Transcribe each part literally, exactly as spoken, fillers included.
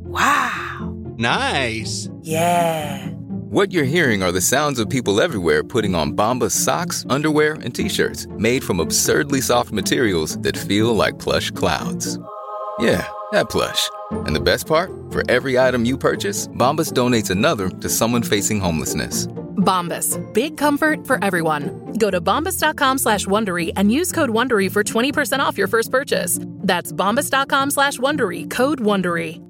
Wow. Nice. Yeah. What you're hearing are the sounds of people everywhere putting on Bombas socks, underwear, and T-shirts made from absurdly soft materials that feel like plush clouds. Yeah, that plush. And the best part? For every item you purchase, Bombas donates another to someone facing homelessness. Bombas. Big comfort for everyone. Go to bombas.com slash Wondery and use code Wondery for twenty percent off your first purchase. That's bombas.com slash Wondery. Code Wondery.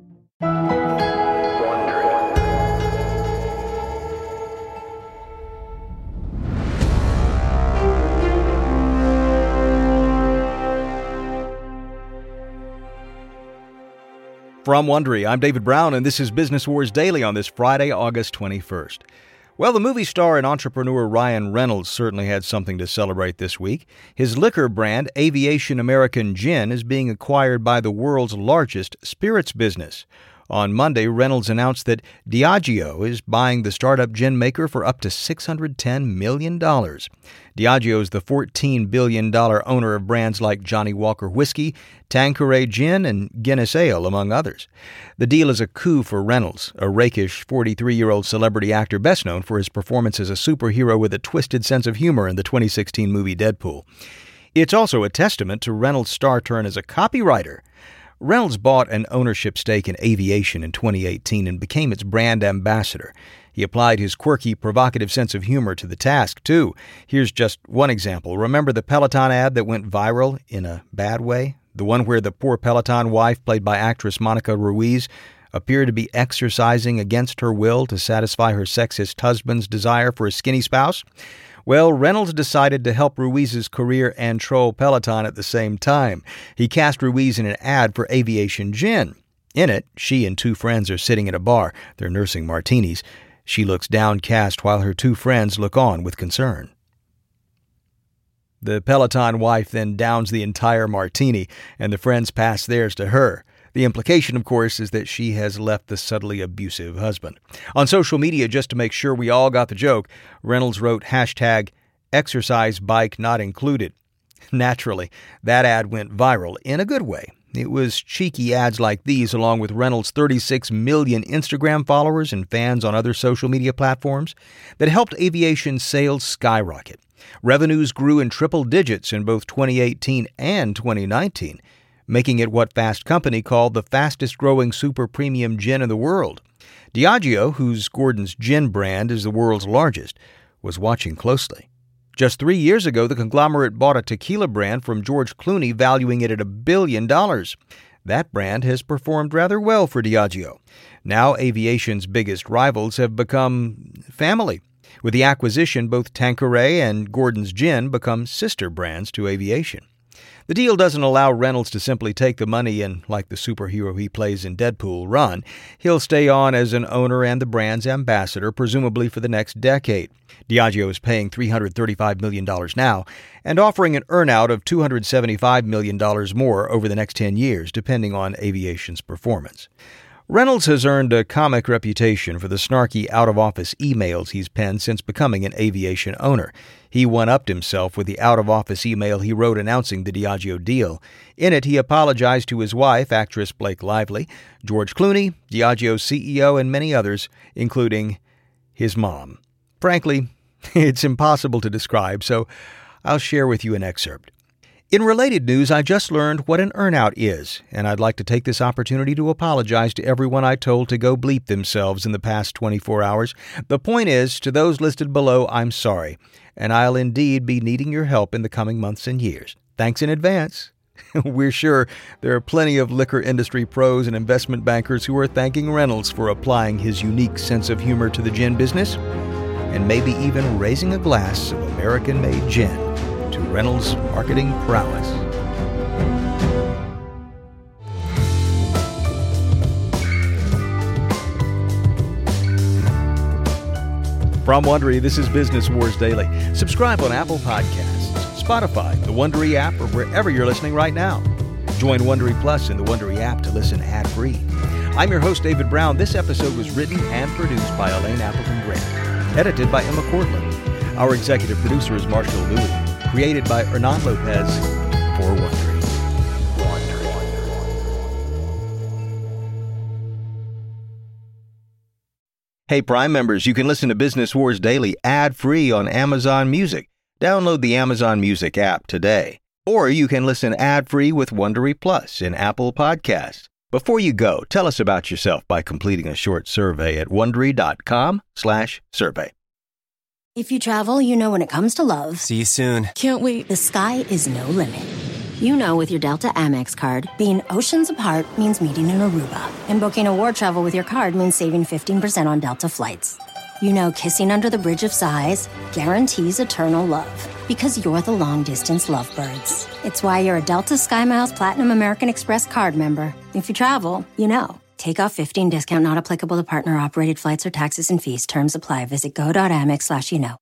From Wondery, I'm David Brown, and this is Business Wars Daily on this Friday, August twenty-first. Well, the movie star and entrepreneur Ryan Reynolds certainly had something to celebrate this week. His liquor brand, Aviation American Gin, is being acquired by the world's largest spirits business. On Monday, Reynolds announced that Diageo is buying the startup gin maker for up to six hundred ten million dollars. Diageo is the fourteen billion dollars owner of brands like Johnnie Walker Whiskey, Tanqueray Gin, and Guinness Ale, among others. The deal is a coup for Reynolds, a rakish forty-three-year-old celebrity actor best known for his performance as a superhero with a twisted sense of humor in the twenty sixteen movie Deadpool. It's also a testament to Reynolds' star turn as a copywriter. Reynolds bought an ownership stake in Aviation in twenty eighteen and became its brand ambassador. He applied his quirky, provocative sense of humor to the task, too. Here's just one example. Remember the Peloton ad that went viral in a bad way? The one where the poor Peloton wife, played by actress Monica Ruiz, appeared to be exercising against her will to satisfy her sexist husband's desire for a skinny spouse? Well, Reynolds decided to help Ruiz's career and troll Peloton at the same time. He cast Ruiz in an ad for Aviation Gin. In it, she and two friends are sitting at a bar. They're nursing martinis. She looks downcast while her two friends look on with concern. The Peloton wife then downs the entire martini, and the friends pass theirs to her. The implication, of course, is that she has left the subtly abusive husband. On social media, just to make sure we all got the joke, Reynolds wrote hashtag exercise bike not included. Naturally, that ad went viral in a good way. It was cheeky ads like these, along with Reynolds' thirty-six million Instagram followers and fans on other social media platforms, that helped aviation sales skyrocket. Revenues grew in triple digits in both twenty eighteen and twenty nineteen, making it what Fast Company called the fastest-growing super-premium gin in the world. Diageo, whose Gordon's Gin brand is the world's largest, was watching closely. Just three years ago, the conglomerate bought a tequila brand from George Clooney, valuing it at a billion dollars. That brand has performed rather well for Diageo. Now, aviation's biggest rivals have become family. With the acquisition, both Tanqueray and Gordon's Gin become sister brands to Aviation. The deal doesn't allow Reynolds to simply take the money and, like the superhero he plays in Deadpool, run. He'll stay on as an owner and the brand's ambassador, presumably for the next decade. Diageo is paying three hundred thirty-five million dollars now and offering an earnout of two hundred seventy-five million dollars more over the next ten years, depending on Aviation's performance. Reynolds has earned a comic reputation for the snarky out-of-office emails he's penned since becoming an Aviation owner. He one-upped himself with the out-of-office email he wrote announcing the Diageo deal. In it, he apologized to his wife, actress Blake Lively, George Clooney, Diageo's C E O, and many others, including his mom. Frankly, it's impossible to describe, so I'll share with you an excerpt. In related news, I just learned what an earnout is, and I'd like to take this opportunity to apologize to everyone I told to go bleep themselves in the past twenty-four hours. The point is, to those listed below, I'm sorry, and I'll indeed be needing your help in the coming months and years. Thanks in advance. We're sure there are plenty of liquor industry pros and investment bankers who are thanking Reynolds for applying his unique sense of humor to the gin business, and maybe even raising a glass of American-made gin to Reynolds' marketing prowess. From Wondery, this is Business Wars Daily. Subscribe on Apple Podcasts, Spotify, the Wondery app, or wherever you're listening right now. Join Wondery Plus in the Wondery app to listen ad-free. I'm your host, David Brown. This episode was written and produced by Elaine Appleton Grant, edited by Emma Cortland. Our executive producer is Marshall Louis. Created by Hernan Lopez for Wondery. Hey, Prime members, you can listen to Business Wars Daily ad-free on Amazon Music. Download the Amazon Music app today. Or you can listen ad-free with Wondery Plus in Apple Podcasts. Before you go, tell us about yourself by completing a short survey at Wondery.com slash survey. If you travel, you know when it comes to love. See you soon. Can't wait. The sky is no limit. You know with your Delta Amex card, being oceans apart means meeting in Aruba. And booking a war travel with your card means saving fifteen percent on Delta flights. You know kissing under the Bridge of Sighs guarantees eternal love. Because you're the long-distance lovebirds. It's why you're a Delta SkyMiles Platinum American Express card member. If you travel, you know. Take off fifteen discount not applicable to partner-operated flights or taxes and fees. Terms apply. Visit go.amex slash you know.